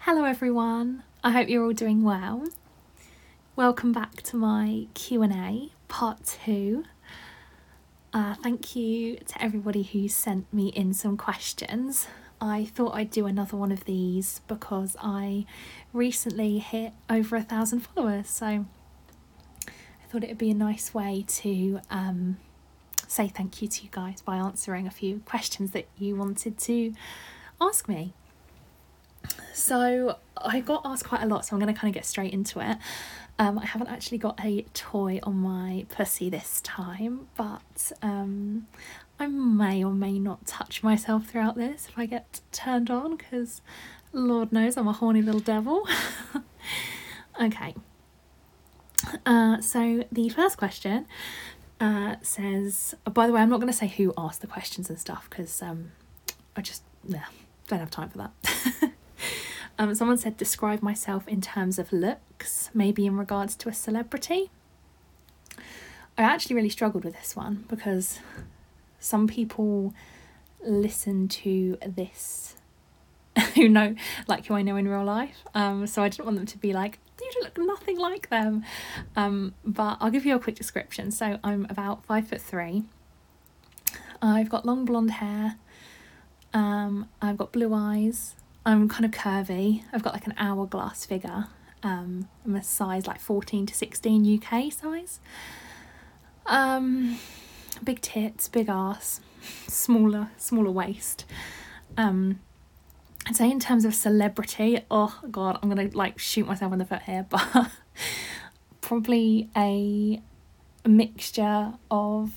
Hello everyone, I hope you're all doing well. Welcome back to my Q&A part 2. Thank you to everybody who sent me in some questions. I thought I'd do another one of these because I recently hit over 1,000 followers, so I thought it would be a nice way to say thank you to you guys by answering a few questions that you wanted to ask me. So I got asked quite a lot, so I'm going to kind of get straight into it. I haven't actually got a toy on my pussy this time, but I may or may not touch myself throughout this if I get turned on, because Lord knows I'm a horny little devil. Okay. So the first question says, by the way, I'm not going to say who asked the questions and stuff, because I just don't have time for that. Someone said, describe myself in terms of looks, maybe in regards to a celebrity. I actually really struggled with this one because some people listen to this who I know in real life. So I didn't want them to be like, you look nothing like them. But I'll give you a quick description. So I'm about 5'3". I've got long blonde hair. I've got blue eyes. I'm kind of curvy. I've got like an hourglass figure. I'm a size like 14 to 16 UK size. Big tits, big ass, smaller waist. I'd say in terms of celebrity, oh god, I'm gonna like shoot myself in the foot here, but probably a mixture of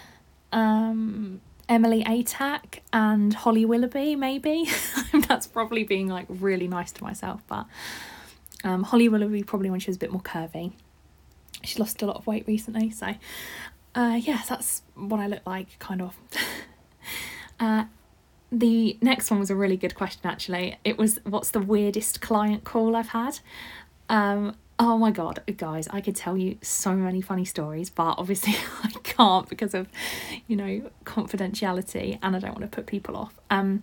Emily Atack and Holly Willoughby, maybe. That's probably being like really nice to myself, but Holly Willoughby probably when she was a bit more curvy. She lost a lot of weight recently, so that's what I look like, kind of. The next one was a really good question, actually. It was, what's the weirdest client call I've had? Oh my god, guys, I could tell you so many funny stories, but obviously I can't because of, confidentiality, and I don't want to put people off.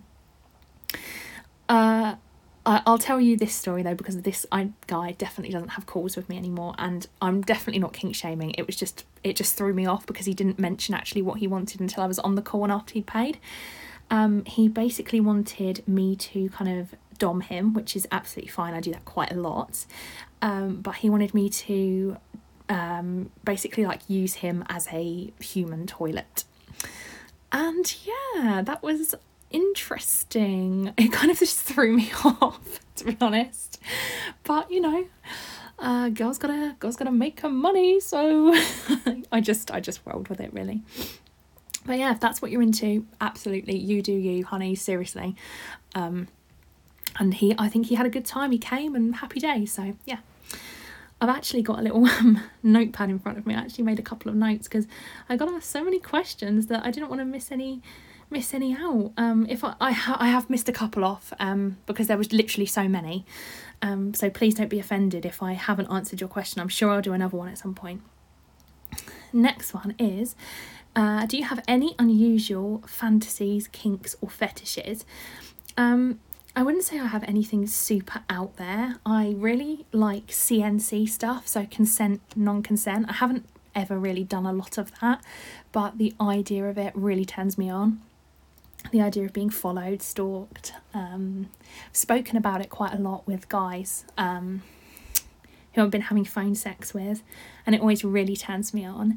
I'll tell you this story though, because this guy definitely doesn't have calls with me anymore, and I'm definitely not kink shaming. It just threw me off because he didn't mention actually what he wanted until I was on the call and after he'd paid. He basically wanted me to kind of dom him, which is absolutely fine. I do that quite a lot. But he wanted me to basically like use him as a human toilet. And yeah, that was interesting. It kind of just threw me off, to be honest. But girls gotta make her money, so I just rolled with it, really. But yeah, if that's what you're into, absolutely, you do you, honey, seriously. And I think he had a good time. He came and happy day. So yeah, I've actually got a little notepad in front of me. I actually made a couple of notes because I got asked so many questions that I didn't want to miss any out. If I have missed a couple off because there was literally so many. So please don't be offended if I haven't answered your question. I'm sure I'll do another one at some point. Next one is, do you have any unusual fantasies, kinks or fetishes? I wouldn't say I have anything super out there. I really like CNC stuff, so consent, non-consent. I haven't ever really done a lot of that, but the idea of it really turns me on. The idea of being followed, stalked. I've spoken about it quite a lot with guys who I've been having phone sex with, and it always really turns me on.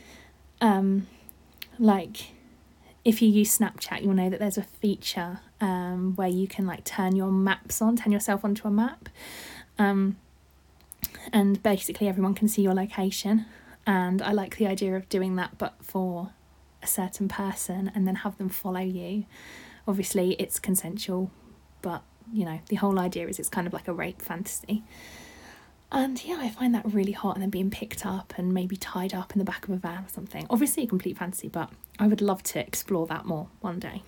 Like, if you use Snapchat, you'll know that there's a feature where you can like turn yourself onto a map, and basically everyone can see your location. And I like the idea of doing that, but for a certain person, and then have them follow you. Obviously it's consensual, but the whole idea is it's kind of like a rape fantasy. And yeah, I find that really hot, and then being picked up and maybe tied up in the back of a van or something. Obviously a complete fantasy, but I would love to explore that more one day.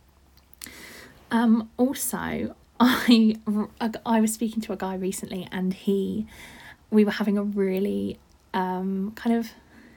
Also, I was speaking to a guy recently, and we were having a really kind of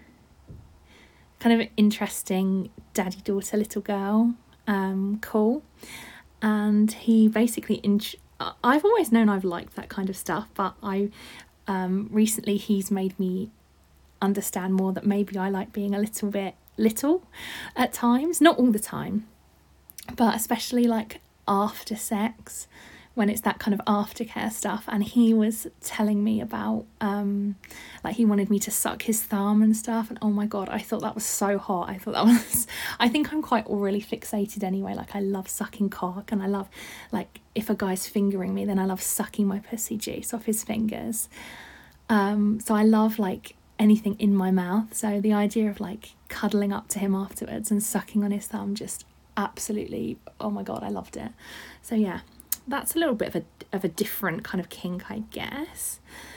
interesting daddy-daughter little girl call, and he basically I've always known I've liked that kind of stuff, but recently he's made me understand more that maybe I like being a little bit little at times, not all the time, but especially like after sex, when it's that kind of aftercare stuff. And he was telling me about like he wanted me to suck his thumb and stuff, and oh my god, I thought that was so hot. I think I'm quite orally fixated anyway. Like I love sucking cock, and I love, like, if a guy's fingering me, then I love sucking my pussy juice off his fingers. So I love like anything in my mouth, so the idea of like cuddling up to him afterwards and sucking on his thumb, just absolutely, oh my god, I loved it. So yeah, that's a little bit of a different kind of kink, I guess.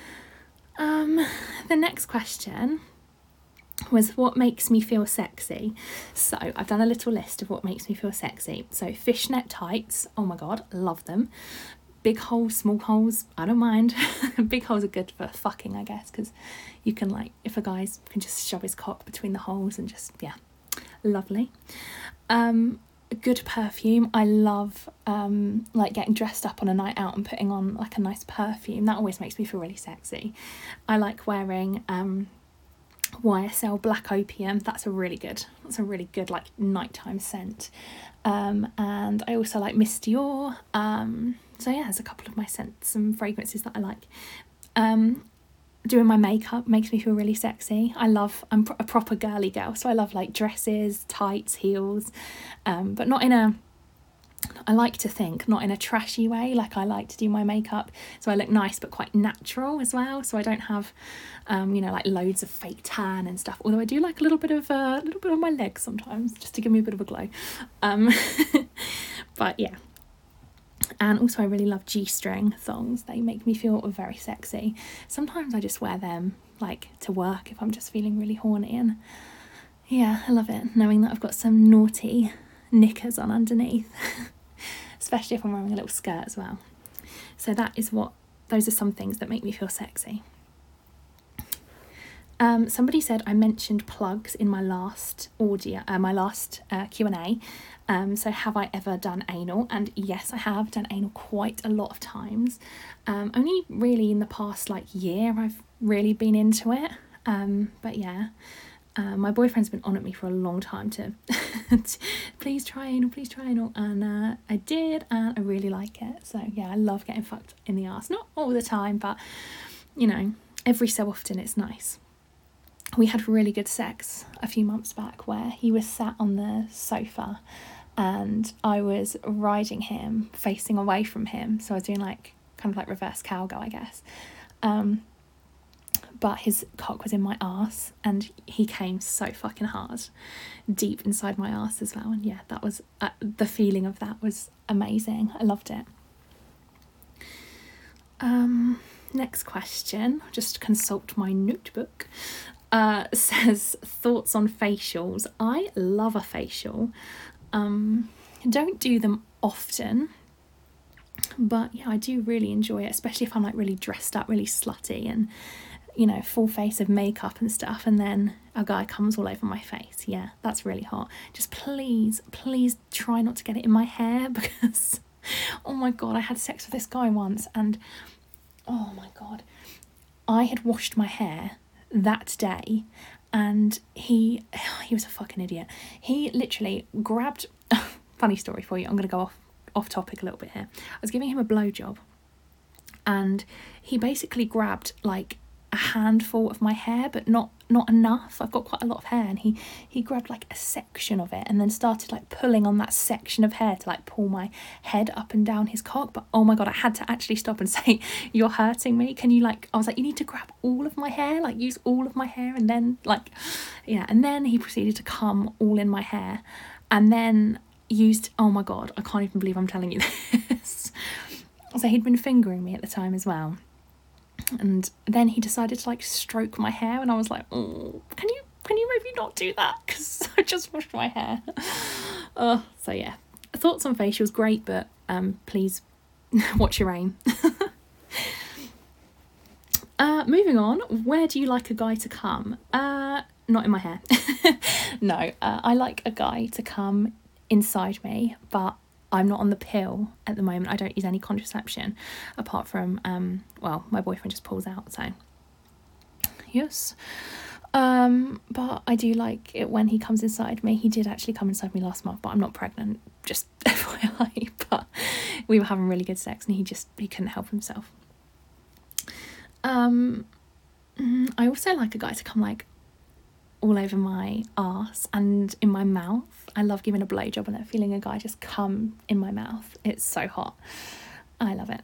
The next question was what makes me feel sexy. So I've done a little list of what makes me feel sexy. So fishnet tights, oh my god, love them. Big holes, small holes, I don't mind. Big holes are good for fucking, I guess, because you can, like, if a guy can just shove his cock between the holes and just, yeah, lovely. Good perfume. I love like getting dressed up on a night out and putting on like a nice perfume. That always makes me feel really sexy. I like wearing YSL Black Opium. That's a really good like nighttime scent. And I also like Miss Dior. So yeah, there's a couple of my scents and fragrances that I like. Doing my makeup makes me feel really sexy. I'm a proper girly girl, so I love like dresses, tights, heels, but not in a, I like to think, not in a trashy way. Like I like to do my makeup so I look nice but quite natural as well, so I don't have like loads of fake tan and stuff, although I do like a little bit on my legs sometimes, just to give me a bit of a glow. But yeah. And also I really love G-string thongs. They make me feel very sexy. Sometimes I just wear them like to work if I'm just feeling really horny, and yeah, I love it, knowing that I've got some naughty knickers on underneath. Especially if I'm wearing a little skirt as well. So those are some things that make me feel sexy. Somebody said I mentioned plugs in my last Q&A. So have I ever done anal? And yes, I have done anal quite a lot of times. Only really in the past like year I've really been into it. But yeah, my boyfriend's been on at me for a long time to please try anal, and I did, and I really like it. So yeah, I love getting fucked in the arse. Not all the time, but every so often it's nice. We had really good sex a few months back where he was sat on the sofa and I was riding him facing away from him, so I was doing like kind of like reverse cowgirl, I guess. But his cock was in my arse and he came so fucking hard deep inside my arse as well, and yeah, that was the feeling of that was amazing. I loved it. Next question, just consult my notebook. Says thoughts on facials. I love a facial. Don't do them often, but yeah, I do really enjoy it, especially if I'm like really dressed up, really slutty, and full face of makeup and stuff, and then a guy comes all over my face. Yeah, that's really hot. Just please try not to get it in my hair, because oh my god, I had sex with this guy once and oh my god, I had washed my hair that day and he was a fucking idiot. He literally grabbed funny story for you, I'm gonna go off topic a little bit here. I was giving him a blowjob and he basically grabbed like a handful of my hair, but not enough. I've got quite a lot of hair, and he grabbed like a section of it and then started like pulling on that section of hair to like pull my head up and down his cock. But oh my god, I had to actually stop and say, you're hurting me, can you like, I was like, you need to grab all of my hair, like use all of my hair, and then like, yeah. And then he proceeded to come all in my hair and then used, oh my god, I can't even believe I'm telling you this. So he'd been fingering me at the time as well, and then he decided to like stroke my hair, and I was like, oh, can you maybe not do that, because I just washed my hair. So yeah, thoughts on facials, great, but please watch your aim. Moving on, where do you like a guy to come? Not in my hair. No, I like a guy to come inside me, but I'm not on the pill at the moment. I don't use any contraception apart from, my boyfriend just pulls out, so yes. But I do like it when he comes inside me. He did actually come inside me last month, but I'm not pregnant, just FYI. But we were having really good sex and he couldn't help himself. I also like a guy to come like all over my arse and in my mouth. I love giving a blowjob and feeling a guy just come in my mouth. It's so hot. I love it.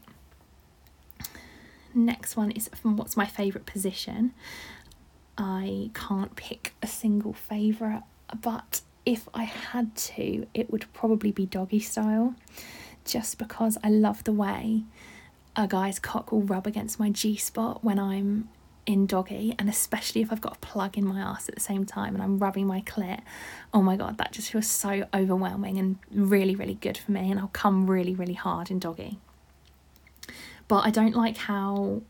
Next one is from what's my favourite position. I can't pick a single favourite, but if I had to, it would probably be doggy style, just because I love the way a guy's cock will rub against my G-spot when I'm in doggy, and especially if I've got a plug in my arse at the same time and I'm rubbing my clit. Oh my god, that just feels so overwhelming and really, really good for me, and I'll come really, really hard in doggy. But I don't like how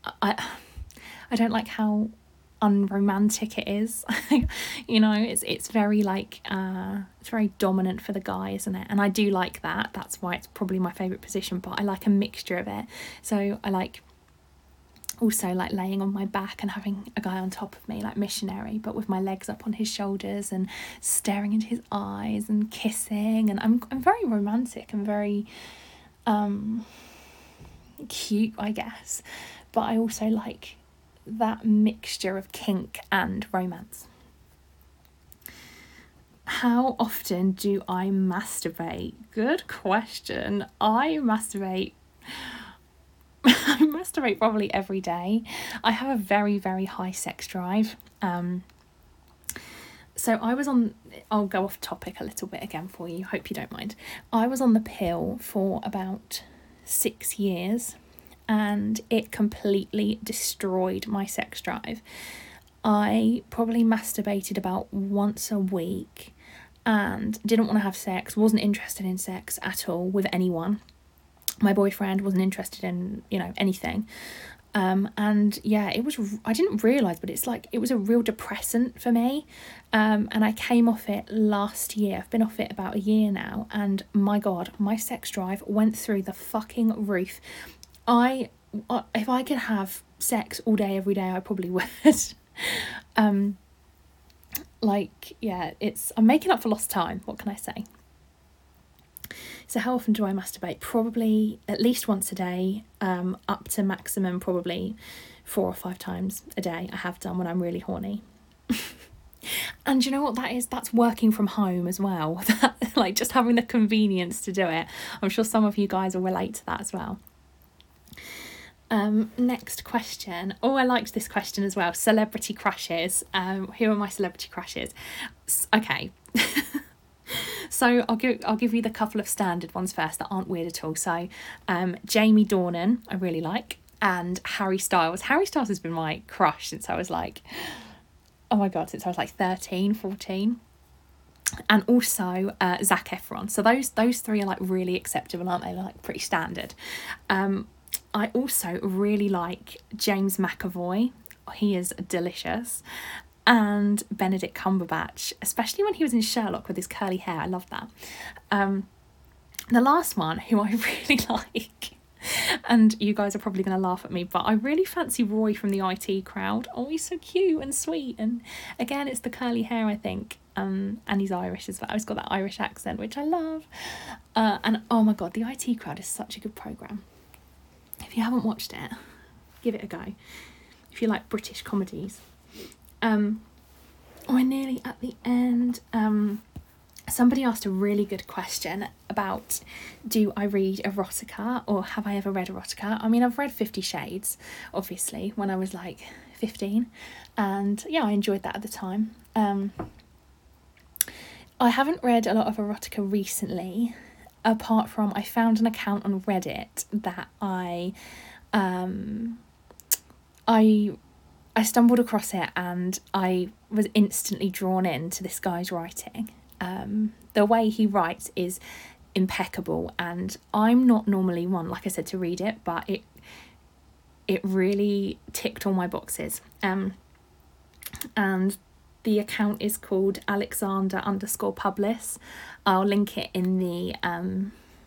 unromantic it is. You know, it's very like it's very dominant for the guy, isn't it? And I do like that. That's why it's probably my favourite position, but I like a mixture of it. So I like also like laying on my back and having a guy on top of me, like missionary, but with my legs up on his shoulders and staring into his eyes and kissing. And I'm very romantic and very cute, I guess, but I also like that mixture of kink and romance. How often do I masturbate? Good question. I masturbate probably every day. I have a very, very high sex drive. So I'll go off topic a little bit again for you, hope you don't mind. I was on the pill for about 6 years and it completely destroyed my sex drive. I probably masturbated about once a week and didn't want to have sex, wasn't interested in sex at all with anyone. My boyfriend wasn't interested in, anything. And yeah, I didn't realise, but it was a real depressant for me. And I came off it last year. I've been off it about a year now. And my God, my sex drive went through the fucking roof. If I could have sex all day, every day, I probably would. I'm making up for lost time. What can I say? So how often do I masturbate? Probably at least once a day, up to maximum probably 4 or 5 times a day I have done when I'm really horny. And you know what that is? That's working from home as well. Like just having the convenience to do it. I'm sure some of you guys will relate to that as well. Next question. Oh, I liked this question as well. Celebrity crushes. Who are my celebrity crushes? Okay. So I'll give you the couple of standard ones first that aren't weird at all. So Jamie Dornan, I really like, and Harry Styles. Harry Styles has been my crush since I was like, oh my God, since I was like 13, 14. And also Zac Efron. So those three are like really acceptable, aren't they? They're like pretty standard. I also really like James McAvoy. He is delicious. And Benedict Cumberbatch, especially when he was in Sherlock with his curly hair. I love that. The last one, who I really like, and you guys are probably going to laugh at me, but I really fancy Roy from the IT Crowd. Oh, he's so cute and sweet. And again, it's the curly hair, I think. And he's Irish as well. He's got that Irish accent, which I love. And oh my God, the IT Crowd is such a good programme. If you haven't watched it, give it a go. If you like British comedies. We're nearly at the end. Somebody asked a really good question about, do I read erotica or have I ever read erotica? I mean, I've read 50 Shades, obviously, when I was like 15. And yeah, I enjoyed that at the time. I haven't read a lot of erotica recently, apart from I found an account on Reddit that I stumbled across it and I was instantly drawn into this guy's writing. The way he writes is impeccable, and I'm not normally one, like I said, to read it, but it really ticked all my boxes. And the account is called Alexander_Publis. I'll link it in the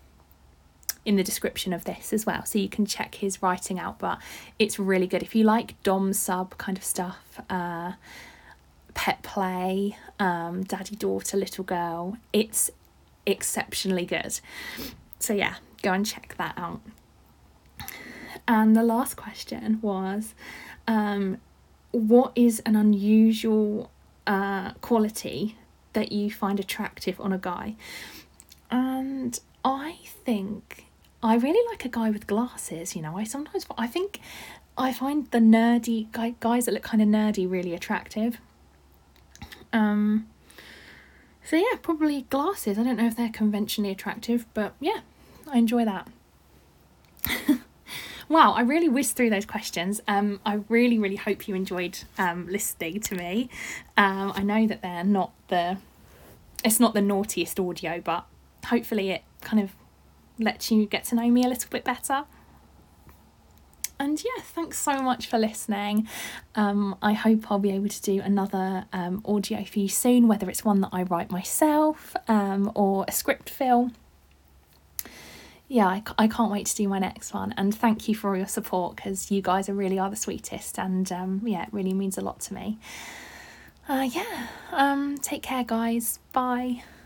in the description of this as well, so you can check his writing out. But it's really good if you like dom sub kind of stuff, pet play, daddy daughter little girl. It's exceptionally good. So yeah, go and check that out. And the last question was, what is an unusual quality that you find attractive on a guy? And I think I really like a guy with glasses. You know, I think I find the nerdy guys that look kind of nerdy really attractive. So yeah, probably glasses. I don't know if they're conventionally attractive, but yeah, I enjoy that. Wow, I really whizzed through those questions. I really, really hope you enjoyed listening to me. I know that it's not the naughtiest audio, but hopefully it kind of lets you get to know me a little bit better. And yeah, thanks so much for listening. I hope I'll be able to do another audio for you soon, whether it's one that I write myself or a script fill. Yeah, I can't wait to do my next one. And thank you for all your support, because you guys really are the sweetest. And yeah, it really means a lot to me. Take care, guys. Bye.